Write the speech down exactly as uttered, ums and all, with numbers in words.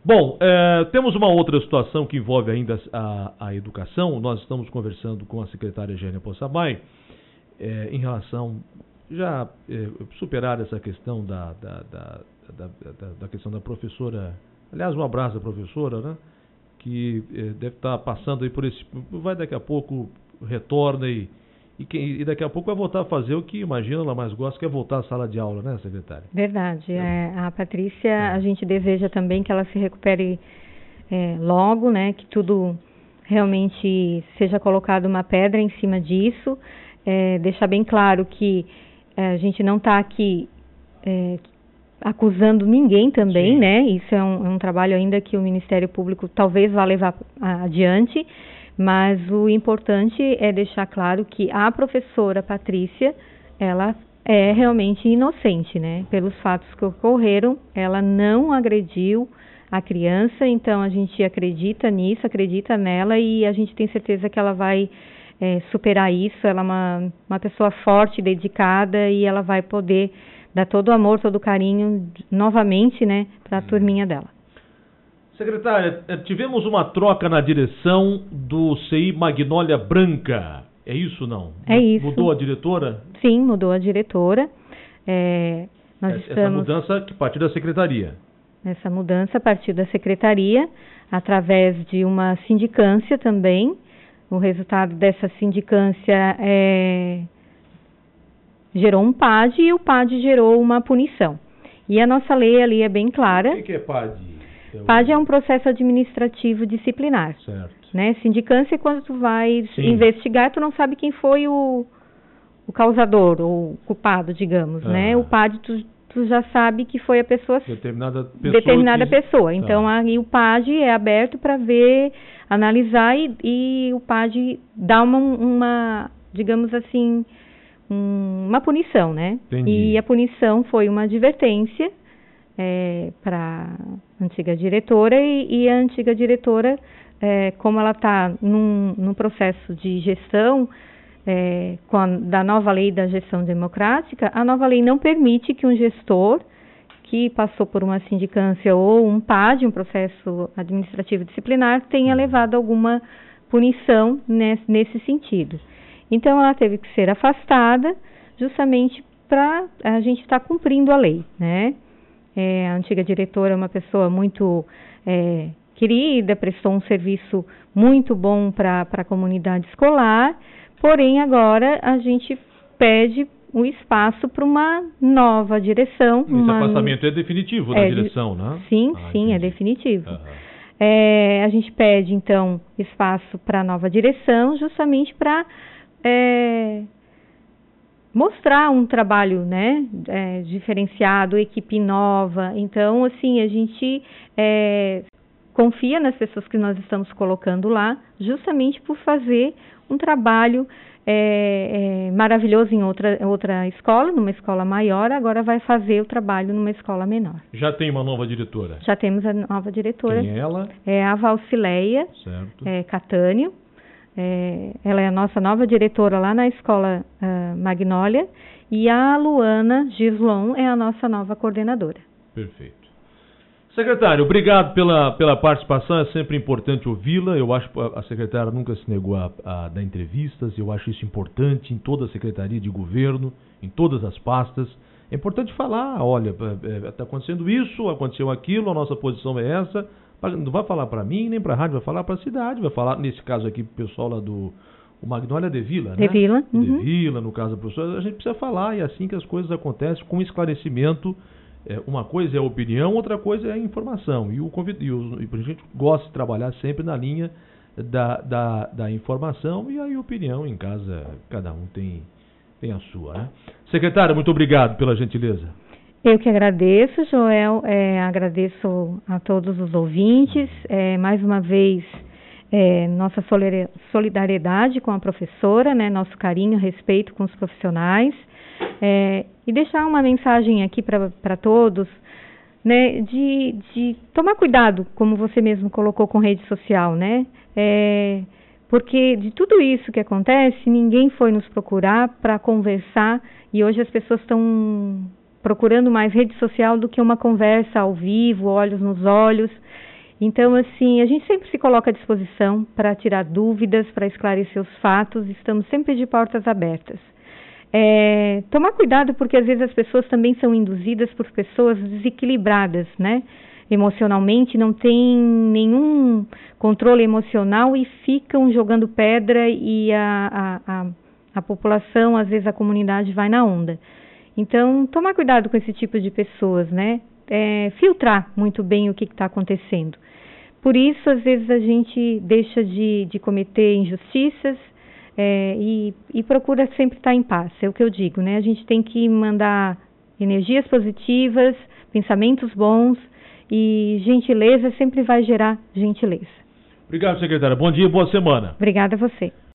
Bom, é, temos uma outra situação que envolve ainda a, a educação. Nós estamos conversando com a secretária Gênia Possamay é, em relação já é, superar essa questão da, da, da, da, da, da questão da professora. Aliás, um abraço à professora, né? Que é, deve estar passando aí por esse... Vai daqui a pouco, retorna e, e, que, e daqui a pouco vai voltar a fazer o que, imagina, ela mais gosta, que é voltar à sala de aula, né, secretária? Verdade. É, a Patrícia, é. a gente deseja também que ela se recupere é, logo, né? Que tudo realmente seja colocado uma pedra em cima disso. É, deixar bem claro que é, a gente não está aqui... É, acusando ninguém também, Sim. né? Isso é um, é um trabalho ainda que o Ministério Público talvez vá levar adiante, mas o importante é deixar claro que a professora Patrícia, ela é realmente inocente, né? Pelos fatos que ocorreram, ela não agrediu a criança, então a gente acredita nisso, acredita nela e a gente tem certeza que ela vai é, superar isso. Ela é uma, uma pessoa forte, dedicada e ela vai poder dar todo o amor, todo o carinho, novamente, né, para a turminha dela. Secretária, tivemos uma troca na direção do C I Magnólia Branca. É isso, não? É isso. Mudou a diretora? Sim, mudou a diretora. É, nós essa, estamos... mudança que partiu da secretaria? Essa mudança partiu da secretaria, através de uma sindicância também. O resultado dessa sindicância é... gerou um P A D e o P A D gerou uma punição. E a nossa lei ali é bem clara. O que, que é P A D? Eu... P A D é um processo administrativo disciplinar. Certo. Né? Sindicância é quando tu vai Sim. investigar, tu não sabe quem foi o, o causador, ou o culpado, digamos. Ah. Né? O P A D tu, tu já sabe que foi a pessoa... Determinada pessoa. Determinada que... pessoa. Então, tá. aí o P A D é aberto para ver, analisar e, e o P A D dá uma, uma digamos assim... uma punição, né? Entendi. E a punição foi uma advertência é, para a antiga diretora e, e a antiga diretora, é, como ela está num, num processo de gestão é, com a, da nova lei da gestão democrática, a nova lei não permite que um gestor que passou por uma sindicância ou um P A D, um processo administrativo disciplinar, tenha levado alguma punição nesse, nesse sentido. Então, ela teve que ser afastada justamente para a gente estar tá cumprindo a lei, né? É, a antiga diretora é uma pessoa muito é, querida, prestou um serviço muito bom para a comunidade escolar, porém, agora a gente pede o espaço para uma nova direção. Esse uma... afastamento é definitivo da é, direção, né? Sim, ah, sim, entendi. é definitivo. Uhum. É, a gente pede, então, espaço para a nova direção, justamente para... É, mostrar um trabalho, né, é, diferenciado, equipe nova. Então, assim, a gente é, confia nas pessoas que nós estamos colocando lá, justamente por fazer um trabalho é, é, maravilhoso em outra, outra escola, numa escola maior, agora vai fazer o trabalho numa escola menor. Já tem uma nova diretora? Já temos a nova diretora. Quem é ela? É a Valcileia é, Catânio. É, ela é a nossa nova diretora lá na escola uh, Magnólia e a Luana Gislon é a nossa nova coordenadora. Perfeito. Secretário, obrigado pela, pela participação, é sempre importante ouvi-la. Eu acho que a secretária nunca se negou a, a dar entrevistas, eu acho isso importante em toda a secretaria de governo, em todas as pastas. É importante falar, olha, está acontecendo isso, aconteceu aquilo, a nossa posição é essa. Não vai falar para mim, nem para a rádio, vai falar para a cidade, vai falar, nesse caso aqui, pro pessoal lá do o Magnólia de Vila, né? De Vila. Uhum. De Vila, no caso da professora, a gente precisa falar, e é assim que as coisas acontecem, com esclarecimento. É, uma coisa é a opinião, outra coisa é a informação. E, o, e, o, e a gente gosta de trabalhar sempre na linha da, da, da informação e a opinião, em casa, cada um tem, tem a sua, né? Secretária, muito obrigado pela gentileza. Eu que agradeço, Joel, é, agradeço a todos os ouvintes, é, mais uma vez, é, nossa solidariedade com a professora, né, nosso carinho, respeito com os profissionais, é, e deixar uma mensagem aqui para todos, né, de, de tomar cuidado, como você mesmo colocou com rede social, né, é, porque de tudo isso que acontece, ninguém foi nos procurar para conversar, e hoje as pessoas estão procurando mais rede social do que uma conversa ao vivo, olhos nos olhos. Então, assim, a gente sempre se coloca à disposição para tirar dúvidas, para esclarecer os fatos, estamos sempre de portas abertas. É, tomar cuidado porque às vezes as pessoas também são induzidas por pessoas desequilibradas, né? Emocionalmente, não tem nenhum controle emocional e ficam jogando pedra e a, a, a, a população, às vezes a comunidade vai na onda. Então, tomar cuidado com esse tipo de pessoas, né? É, filtrar muito bem o que está acontecendo. Por isso, às vezes, a gente deixa de, de cometer injustiças é, e, e procura sempre estar em paz, é o que eu digo, né? A gente tem que mandar energias positivas, pensamentos bons e gentileza sempre vai gerar gentileza. Obrigado, secretária. Bom dia e boa semana. Obrigada a você.